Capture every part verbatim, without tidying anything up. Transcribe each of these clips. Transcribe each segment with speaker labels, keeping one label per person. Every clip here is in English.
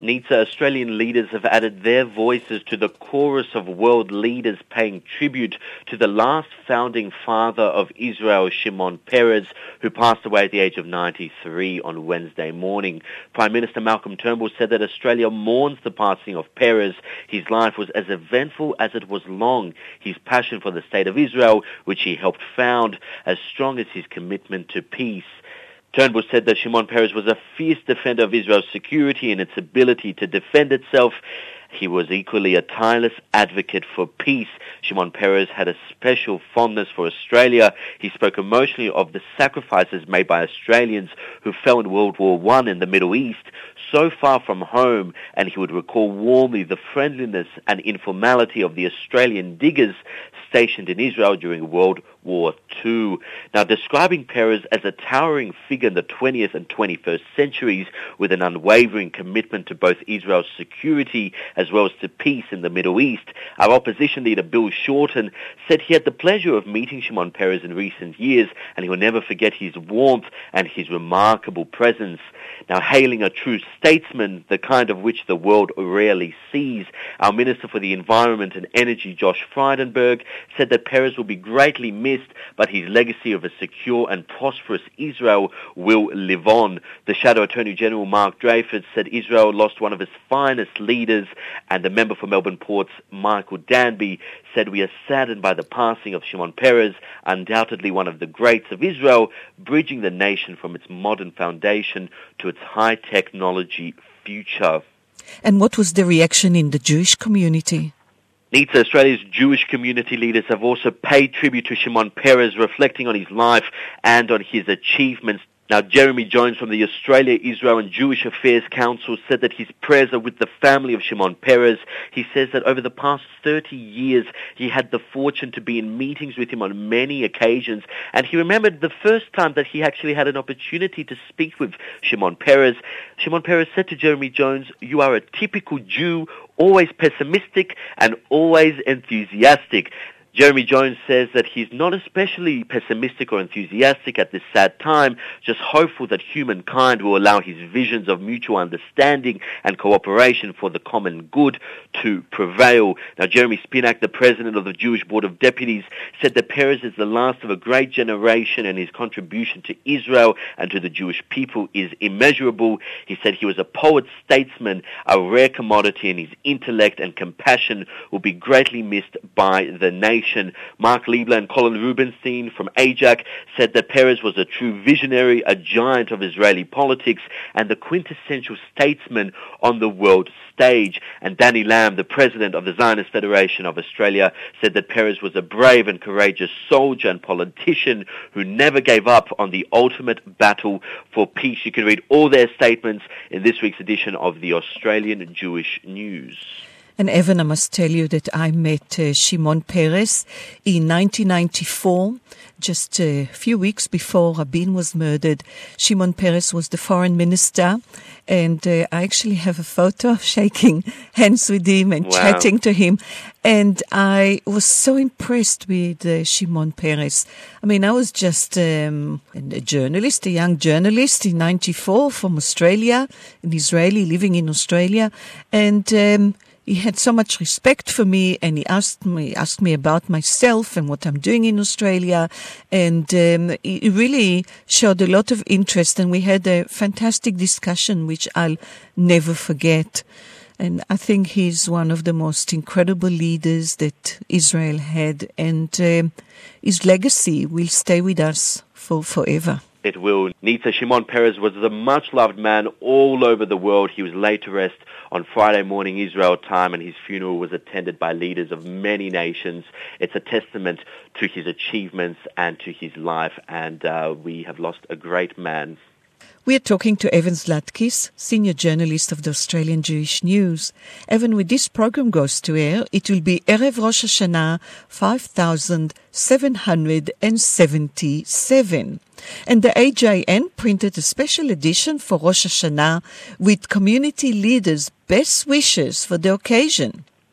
Speaker 1: Nitza, Australian leaders have added their voices to the chorus of world leaders paying tribute to the last founding father of Israel, Shimon Peres, who passed away at the age of ninety-three on Wednesday morning. Prime Minister Malcolm Turnbull said that Australia mourns the passing of Peres. His life was as eventful as it was long. His passion for the State of Israel, which he helped found, as strong as his commitment to peace. Turnbull said that Shimon Peres was a fierce defender of Israel's security and its ability to defend itself. He was equally a tireless advocate for peace. Shimon Peres had a special fondness for Australia. He spoke emotionally of the sacrifices made by Australians who fell in World War One in the Middle East, so far from home, and he would recall warmly the friendliness and informality of the Australian diggers stationed in Israel during World War Two. Now, describing Peres as a towering figure in the twentieth and twenty-first centuries with an unwavering commitment to both Israel's security as well as to peace in the Middle East, our opposition leader Bill Shorten said he had the pleasure of meeting Shimon Peres in recent years, and he will never forget his warmth and his remarkable presence. Now, hailing a true statesman, the kind of which the world rarely sees, our Minister for the Environment and Energy, Josh Frydenberg, said that Peres will be greatly missed, but his legacy of a secure and prosperous Israel will live on. The Shadow Attorney General, Mark Dreyfus, said Israel lost one of its finest leaders, and the member for Melbourne Port's Michael Danby said, "We are saddened by the passing of Shimon Peres, undoubtedly one of the greats of Israel, bridging the nation from its modern foundation to its high technology future."
Speaker 2: And what was the reaction in the Jewish community?
Speaker 1: Nitza, Australia's Jewish community leaders have also paid tribute to Shimon Peres, reflecting on his life and on his achievements. Now, Jeremy Jones from the Australia, Israel and Jewish Affairs Council said that his prayers are with the family of Shimon Peres. He says that over the past thirty years, he had the fortune to be in meetings with him on many occasions, and he remembered the first time that he actually had an opportunity to speak with Shimon Peres. Shimon Peres said to Jeremy Jones, "You are a typical Jew, always pessimistic and always enthusiastic." Jeremy Jones says that he's not especially pessimistic or enthusiastic at this sad time, just hopeful that humankind will allow his visions of mutual understanding and cooperation for the common good to prevail. Now, Jeremy Spinak, the president of the Jewish Board of Deputies, said that Peres is the last of a great generation and his contribution to Israel and to the Jewish people is immeasurable. He said he was a poet, statesman, a rare commodity, and his intellect and compassion will be greatly missed by the nation. Mark Liebler and Colin Rubenstein from A J A C said that Peres was a true visionary, a giant of Israeli politics, and the quintessential statesman on the world stage. And Danny Lamb, the president of the Zionist Federation of Australia, said that Peres was a brave and courageous soldier and politician who never gave up on the ultimate battle for peace. You can read all their statements in this week's edition of the Australian Jewish News.
Speaker 2: And Evan, I must tell you that I met uh, Shimon Peres in nineteen ninety-four, just a few weeks before Rabin was murdered. Shimon Peres was the foreign minister, and uh, I actually have a photo of shaking hands with him and
Speaker 1: wow.
Speaker 2: chatting to him. And I was so impressed with uh, Shimon Peres. I mean, I was just um, a journalist, a young journalist in ninety-four from Australia, an Israeli living in Australia, and um, he had so much respect for me, and he asked me asked me about myself and what I'm doing in Australia, and um, he really showed a lot of interest, and we had a fantastic discussion, which I'll never forget. And I think he's one of the most incredible leaders that Israel had, and uh, his legacy will stay with us for forever.
Speaker 1: It will. Nitza, Shimon Peres was a much-loved man all over the world. He was laid to rest on Friday morning Israel time, and his funeral was attended by leaders of many nations. It's a testament to his achievements and to his life, and uh, we have lost a great man.
Speaker 2: We are talking to Evan Zlatkis, senior journalist of the Australian Jewish News. Evan, when this program goes to air, it will be Erev Rosh Hashanah five thousand seven hundred seventy-seven. And the A J N printed a special edition for Rosh Hashanah with community leaders' best wishes for the occasion.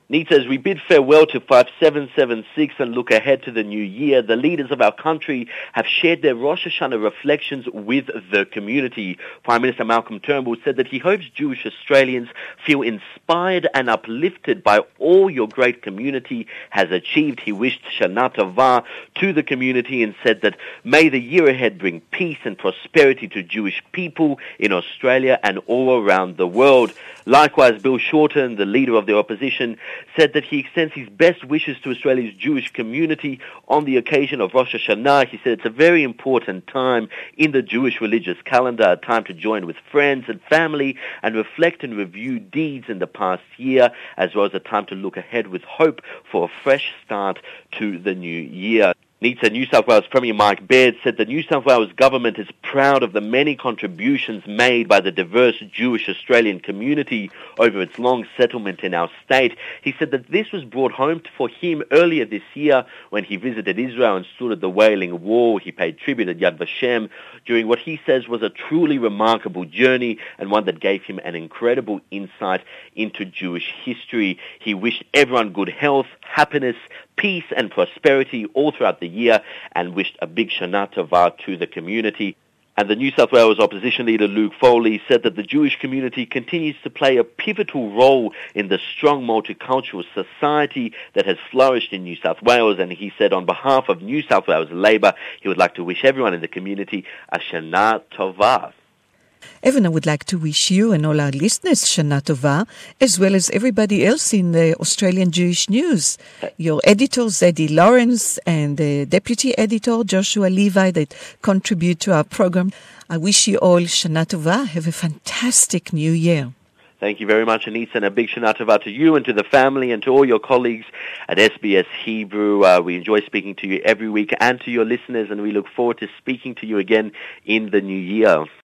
Speaker 1: Nitza, as we bid farewell to five seven seven six and look ahead to the new year, the leaders of our country have shared their Rosh Hashanah reflections with the community. Prime Minister Malcolm Turnbull said that he hopes Jewish Australians feel inspired and uplifted by all your great community has achieved. He wished Shana Tova to the community and said that may the year ahead bring peace and prosperity to Jewish people in Australia and all around the world. Likewise, Bill Shorten, the leader of the opposition, said that he extends his best wishes to Australia's Jewish community on the occasion of Rosh Hashanah. He said it's a very important time in the Jewish religious calendar, a time to join with friends and family and reflect and review deeds in the past year, as well as a time to look ahead with hope for a fresh start to the new year. Nitza, New South Wales Premier Mike Baird said the New South Wales government is proud of the many contributions made by the diverse Jewish Australian community over its long settlement in our state. He said that this was brought home for him earlier this year when he visited Israel and stood at the Wailing Wall. He paid tribute at Yad Vashem during what he says was a truly remarkable journey and one that gave him an incredible insight into Jewish history. He wished everyone good health, happiness, peace and prosperity all throughout the year and wished a big Shana Tova to the community. And the New South Wales opposition leader Luke Foley said that the Jewish community continues to play a pivotal role in the strong multicultural society that has flourished in New South Wales. And he said on behalf of New South Wales Labor, he would like to wish everyone in the community a Shana Tova.
Speaker 2: Evan, I would like to wish you and all our listeners Shana Tova, as well as everybody else in the Australian Jewish News. Your editors, Eddie Lawrence, and the deputy editor, Joshua Levi, that contribute to our program. I wish you all Shana Tova. Have a fantastic new year.
Speaker 1: Thank you very much, Anita, and a big Shana Tova to you and to the family and to all your colleagues at S B S Hebrew. Uh, we enjoy speaking to you every week and to your listeners, and we look forward to speaking to you again in the new year.